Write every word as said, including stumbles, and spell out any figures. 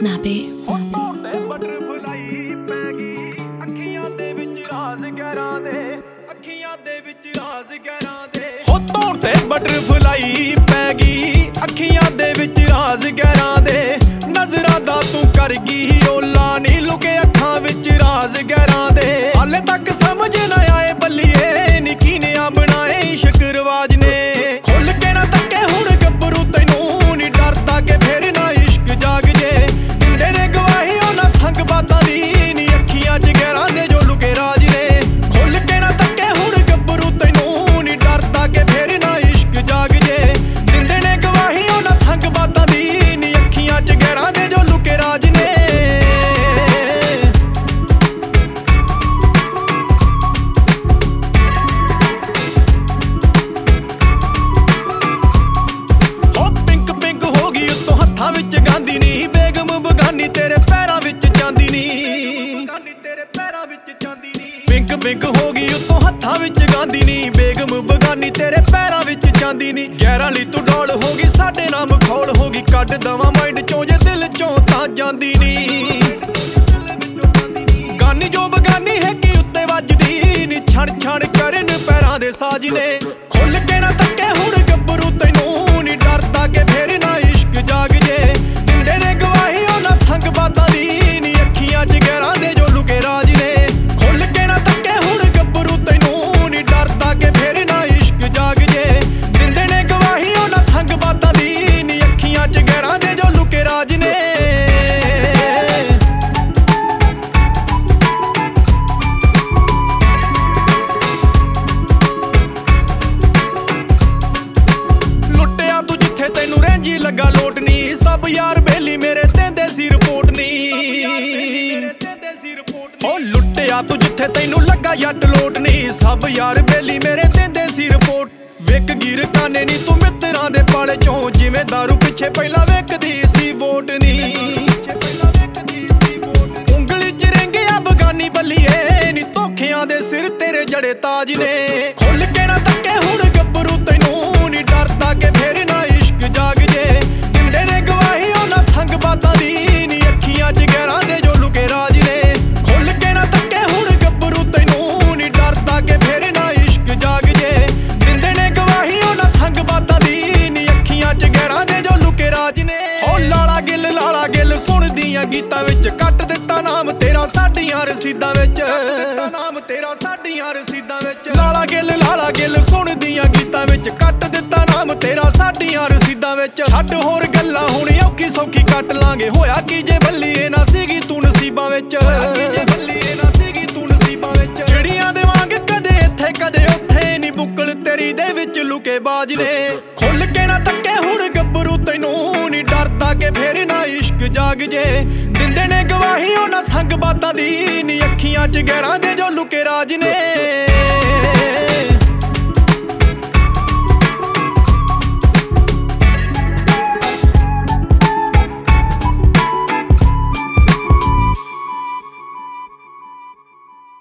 Snappy. Butterfly ਪੈ ਗਈ ਅੱਖੀਆਂ ਦੇ ਵਿੱਚ ਰਾਜ਼ ਗਹਿਰਾਂ ਦੇ ਅੱਖੀਆਂ ਦੇ ਵਿੱਚ ਰਾਜ਼ ਗਹਿਰਾਂ ਦੇ ਹੋਤੋਂ ਤੇ ਬਟਰਫਲਾਈ ਪੈ ਗਈ ਅੱਖੀਆਂ ਦੇ ਵਿੱਚ ਰਾਜ਼ ਗਹਿਰਾਂ ਦੇ ਨਜ਼ਰਾਂ ਦਾ ਤੂੰ ਕਰ ਗਈ ਓਲਾ ਨੀ ਲੁਕੇ ਅੱਖਾਂ ਵਿੱਚ ਰਾਜ਼ ਗਹਿਰਾਂ ਦੇ ਹਾਲੇ ਤੱਕ ਸਮਝ ਨਾ ਆਏ ਬੱਲੀਏ ਨੀ ਕੀਨਿਆ ਬਣਾਏ ਸ਼ਕਰਵਾਜ ਨੇ ਖੁੱਲ ਕੇ ਨਾ ਤੱਕੇ ਹੁਣ ਗੱਭਰੂ ਤੈਨੂੰ ਨੀ ਡਰਦਾ ਕਿ ਫੇਰ ਨਾ ਇਸ਼ਕ ਜਾਗ ਜੇ ਦਿੰਦੇ ਨੇ ਗਵਾਹੀ ਉਹਨਾਂ ਸੰਗ ਬਾਤਾਂ ਦੀ ਨੀ ਅੱਖੀਆਂ ਚ ਗਹਿਰਾਂ ਦੇ ਜੋ ਲੁਕੇ ਰਾਜ ਨੇ ਖੁੱਲ ਕੇ ਨਾ ਤੱਕੇ ਹੁਣ ਗੱਭਰੂ ਤੈਨੂੰ ਨੀ ਡਰਦਾ ਕਿ ਫੇਰ ਨਾ ਇਸ਼ਕ ਜਾਗ ਜੇ ਦਿੰਦੇ ਨੇ ਗਵਾਹੀ ਉਹਨਾਂ ਸੰਗ ਬਾਤਾਂ ਦੀ ਨੀ ਅੱਖੀਆਂ ਚ ਗਹਿਰਾਂ ਦੇ ਜੋ ਲੁਕੇ ਰਾਜ ਨੇ ਵਿੱਚ ਗਾਂਦੀ ਨੀ ਬੇਗਮ ਬਗਾਨੀ ਤੇਰੇ ਪੈਰਾਂ ਵਿੱਚ ਜਾਂਦੀ ਨੀ ਬਗਾਨੀ ਤੇਰੇ ਪੈਰਾਂ ਵਿੱਚ ਜਾਂਦੀ ਨੀ ਪਿੰਕ ਪਿੰਕ ਹੋ ਗਈ ਉੱਤੋਂ ਹੱਥਾਂ ਵਿੱਚ ਗਾਂਦੀ ਨੀ ਬੇਗਮ ਬਗਾਨੀ ਤੇਰੇ ਪੈਰਾਂ ਵਿੱਚ ਜਾਂਦੀ ਨੀ ਗਹਿਰਾਂ ਲਈ ਤੂੰ ਡੋਲ ਹੋ ਗਈ ਸਾਡੇ ਨਾਮ ਖੋਲ ਹੋ ਗਈ ਕੱਢ ਦਵਾਂ ਮਾਈਂਡ ਚੋਂ ਜੇ ਦਿਲ ਚੋਂ ਤਾਂ ਜਾਂਦੀ ਨੀ ਗਾਨੀ ਜੋ ਬਗਾਨੀ ਹੈ ਕਿ ਉੱਤੇ ਵੱਜਦੀ ਨੀ ਛਣ ਛਣ ਕਰਨ ਪੈਰਾਂ ਦੇ ਸਾਜ ਨੇ ਖੁੱਲ ਕੇ ਨਾ ਤੱਕੇ ਹੁਣ ਗੱਭਰੂ ਤੈਨੂੰ ਨੀ ਡਰਦਾ ਕਿ ਫੇਰ ਨਾ ਇਸ਼ਕ ਜਾਗ ਜੇ ਦਿੰਦੇ ਨੇ ਗਵਾਹੀ ਉਹਨਾਂ ਸੰਗ ਬਾਤਾਂ ਦੀ ਨੀ ਅੱਖੀਆਂ ਚ ਗਹਿਰਾਂ ਦੇ ਜੋ ਲੁਕੇ ਰਾਜ ਨੇ ਖੁੱਲ ਕੇ ਨਾ ਤੱਕੇ ਹੁਣ ਗੱਭਰੂ ਤੈਨੂੰ ਨੀ ਡਰਦਾ ਕਿ ਫੇਰ ਨਾ ਇਸ਼ਕ ਜਾਗ ਜੇ ਦਿੰਦੇ ਨੇ ਗਵਾਹੀ ਉਹਨਾਂ ਸੰਗ ਬਾਤਾਂ ਦੀ ਨੀ ਅੱਖੀਆਂ ਚ ਗਹਿਰਾਂ ਦੇ ਜੋ ਲੁਕੇ ਰਾਜ ਨੇ ਤੈਨੂੰ ਰੈਂਜੀ ਲੱਗਾ ਲੋਟ ਨੀ ਸਭ ਯਾਰ ਬੇਲੀ ਮੇਰੇ ਤੈਂਦੇ ਸੀ ਰਿਪੋਰਟ ਨੀ ਓ ਲੁੱਟਿਆ ਤੂੰ ਜਿੱਥੇ ਤੈਨੂੰ ਲੱਗਾ ਜੱਟ ਲੋਟ ਨੀ ਸਭ ਯਾਰ ਬੇਲੀ ਮੇਰੇ ਤੈਂਦੇ ਸੀ ਰਿਪੋਰਟ ਵਿਕ ਗੀਰ ਕਾਨੇ ਨੀ ਤੂੰ ਮਿੱਤਰਾਂ ਦੇ ਪਾਲੇ ਚੋਂ ਜਿਵੇਂ ਦਾਰੂ ਪਿੱਛੇ ਪਹਿਲਾਂ ਵੇਖਦੀ ਸੀ ਵੋਟ ਨੀ ਉਂਗਲੀ ਚ ਰਿੰਗਿਆ ਬਗਾਨੀ ਬੱਲੀਏ ਨੀ ਧੋਖਿਆਂ ਦੇ ਸਿਰ ਤੇਰੇ ਜੜੇ ਤਾਜ ਨੇ ਖੁੱਲ ਕੇ ਨਾ ਤੱਕੇ ਹੁਣ ਗੱਭਰੂ ਤੈਨੂੰ ਨੀ ਡਰਦਾ ਕਿ ਫੇਰ ਨਾ ਜਾਗ ਜੇ ਦਿੰਦੇ ਨੇ ਗਵਾਹੀ ਉਹਨਾਂ ਸੰਗ ਬਾਤਾਂ ਦੀ ਨੀ ਅੱਖੀਆਂ ਚ ਗਹਿਰਾਂ ਦੇ ਜੋ ਲੁਕੇ ਰਾਜ ਨੇ ਖੁੱਲ ਕੇ ਨਾ ਤੱਕੇ ਹੁਣ ਗੱਭਰੂ ਤੈਨੂੰ ਨੀ ਡਰਦਾ ਕਿ ਫੇਰ ਨਾ ਇਸ਼ਕ ਜਾਗ ਜੇ ਦਿੰਦੇ ਨੇ ਗਵਾਹੀ ਉਹਨਾਂ ਸੰਗ ਬਾਤਾਂ ਦੀ ਨੀ ਅੱਖੀਆਂ ਚ ਗਹਿਰਾਂ ਦੇ ਜੋ ਲੁਕੇ ਰਾਜ ਨੇ ਓ ਲਾਲਾ ਗਿੱਲ ਲਾਲਾ ਗਿੱਲ ਸੁਣਦੀਆਂ ਗੀਤਾਂ ਵਿੱਚ ਕੱਟ ਦਿੱਤਾ ਨਾਮ ਤੇਰਾ ਸਾਡੀਆਂ ਰਸੀਦਾਂ ਵਿੱਚ ਨਾਮ ਤੇਰਾ ਸਾਡੀਆਂ ਰਸੀਦਾਂ ਵਿੱਚ ਲਾਲਾ ਗਿੱਲ ਲਾਲਾ ਗਿੱਲ ਸੁਣਦੀਆਂ ਗੀਤਾਂ ਵਿੱਚ ਕੱਟ ਦਿੱਤਾ ਨਾਮ ਤੇਰਾ ਸਾਡੀਆਂ ਰਸੀਦਾਂ ਵਿੱਚ ਛੱਡ ਹੋਰ ਗੱਲਾਂ ਹੁਣ ਔਖੀ ਸੌਖੀ ਕੱਟ ਲਾਂਗੇ ਹੋਇਆ ਕੀ ਜੇ ਬੱਲੀਏ ਨਾ ਸੀਗੀ ਤੂੰ ਨਸੀਬਾਂ ਵਿੱਚ ਕੀ ਜੇ ਬੱਲੀਏ ਨਾ ਸੀਗੀ ਤੂੰ ਨਸੀਬਾਂ ਵਿੱਚ ਜਿਹੜੀਆਂ ਦੇ ਵਾਂਗ ਕਦੇ ਇੱਥੇ ਕਦੇ ਉੱਥੇ ਨੀ ਬੁੱਕਲ ਤੇਰੀ ਦੇ ਵਿੱਚ ਲੁਕੇ ਬਾਜ ਨੇ ਖੁੱਲ ਕੇ ਨਾ ਤੱਕੇ ਹੁਣ ਗੱਭਰੂ ਤੈਨੂੰ ਨੀ ਡਰਦਾ ਕਿ ਫੇਰ ਨਾ ਇਸ਼ਕ ਜਾਗ ਜੇ ਦਿੰਦੇ ਨੇ ਗਵਾਹੀ ਉਹਨਾਂ ਸੰਗ ਬਾਤਾਂ ਦੀ ਨੀ ਅੱਖੀਆਂ ਚ ਗਹਿਰਾਂ ਦੇ ਜੋ ਲੁਕੇ ਰਾਜ ਨੇ